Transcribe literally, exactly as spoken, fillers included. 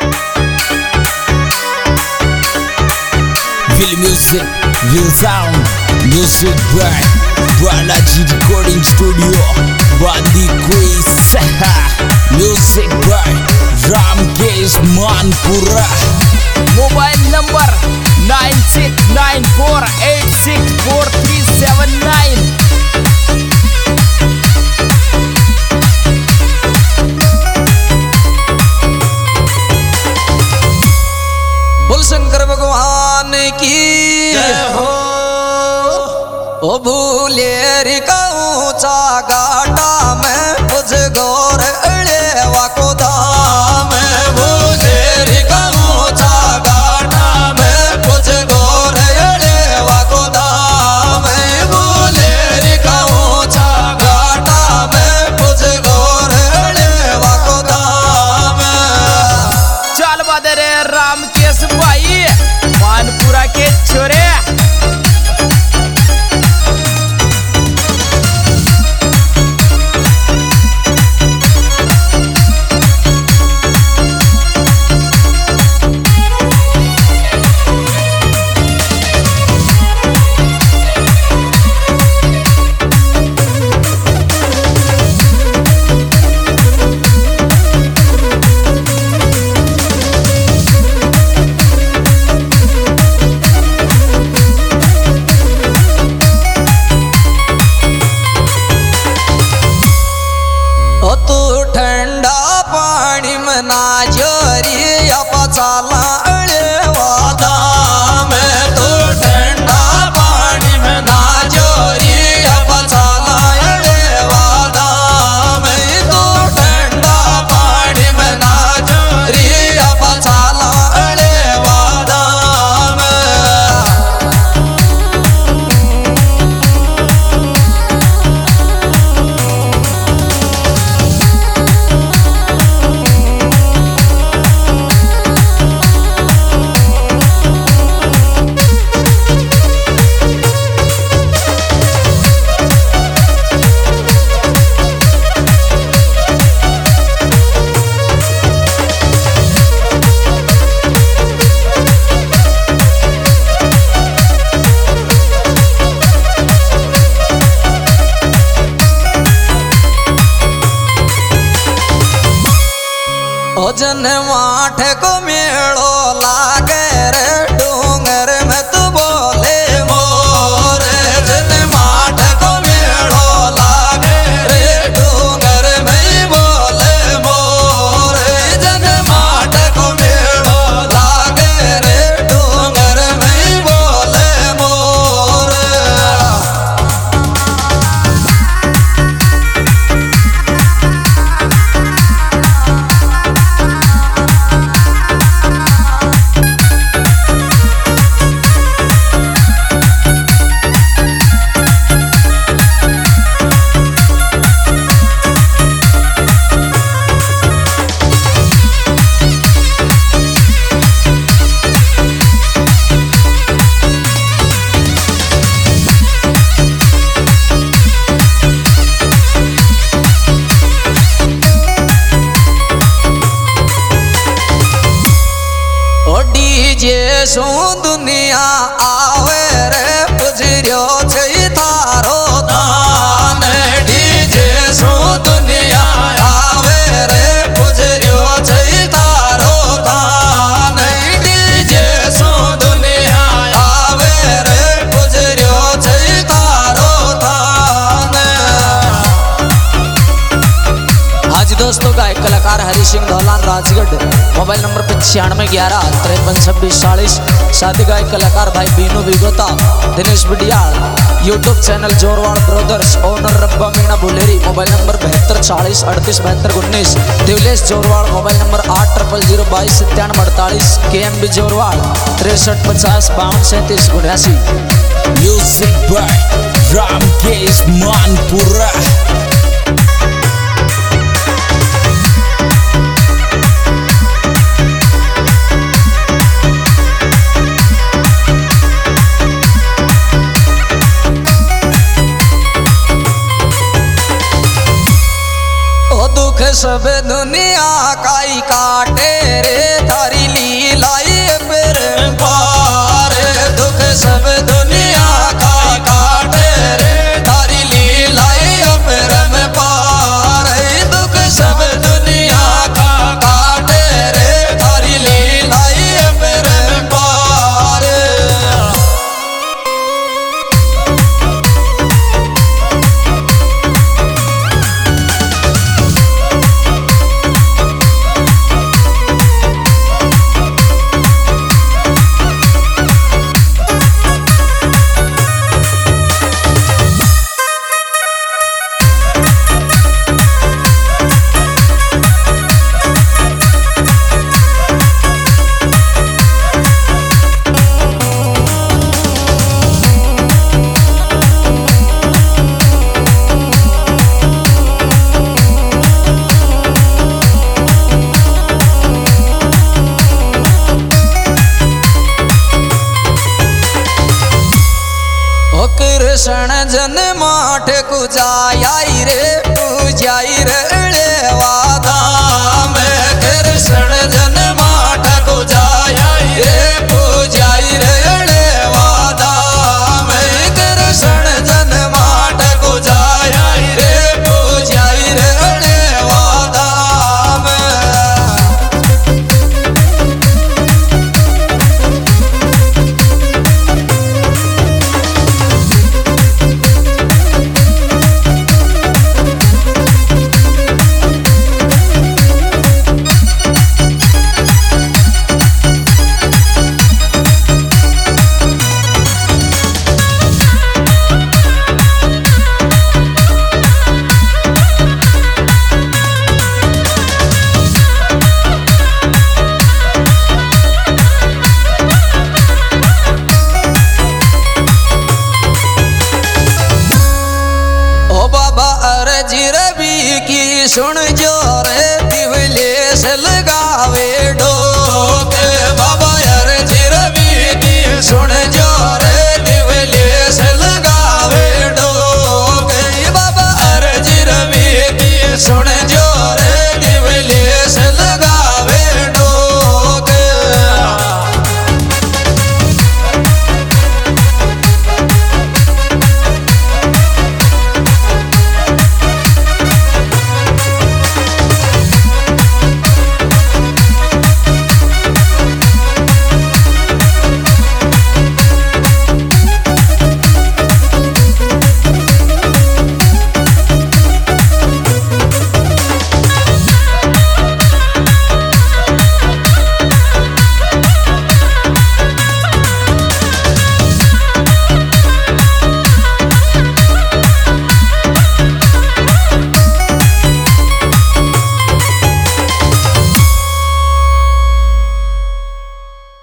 Will music, will sound, music by Balaji Recording Studio, Bandi Quiz, music by Ramkesh Manpura. Mobile number nine six nine four eight six four three seven nine. बोल शंकर भगवान की जय हो। ओ भूले रे का ऊंचा गाटा में तुझ गौर अड़ेवा को धाम। भूले रे का ऊंचा गाटा में तुझ गौर अड़ेवा को धाम। भूले रे का ऊंचा गाटा में तुझ गौर अड़ेवा को धाम। चल बदरे रामकेश भाई मानपुरा के छोरे। तू ठंडा पानी में ना जोरी पचाला अड़ेवा धाम। तू ठंडा पानी में ना जोरी पचाला अड़ेवा धाम। तू ठंडा पानी में ना जोरी पचाला अड़ेवा धाम। ओ जन माठ को मेड़ो लागे रे डूंगर में तू बोले मोर। जन माठ को मेड़ो लागे रे डूंगर में बोले मोर। जन माठ को मेड़ो लागे रे डूंगर में बोले मोर। डीजे सो दुनिया आवे रे पुजरियो छै थारो दान। डीजे सो दुनिया आवे रे पुजरियो छै थारो दान। डीजे सो दुनिया आवे रे पुजरियो छै थारो दान। आज दोस्तों गायक कलाकार हरि सिंह धौलान राजगढ़, मोबाइल नंबर पचानवे ग्यारह तिरपन छब्बीस चालीस। शादी गायक कलाकार भाई Binu Vigota, Dinesh Bidiyal, YouTube channel Jorwad brothers, owner Rabba Meena बुलेरी, mobile number बहत्तर चालीस अड़तीस बहत्तर उन्नीस। देवलेश जोरवाड़, मोबाइल नंबर आठ ट्रिपल जीरो बाईस सत्तानवे अड़तालीस। के एम बी जोरवाड़ तिरसठ पचास बावन सैंतीस उन्यासी। Music by Ramkesh Manpura. सब दुनिया काई काटे रे। कृष्ण जन माठ को जाई रे पूजाई रे वादा में कृष्ण जन माठ को जाई रे पूजाई रे वादा में कृष्ण जन माठ को जाई रे पूजाई रे वादा में सुन जो रे दिवलेस लगावे डोके बाबा यार जिरबी की सुन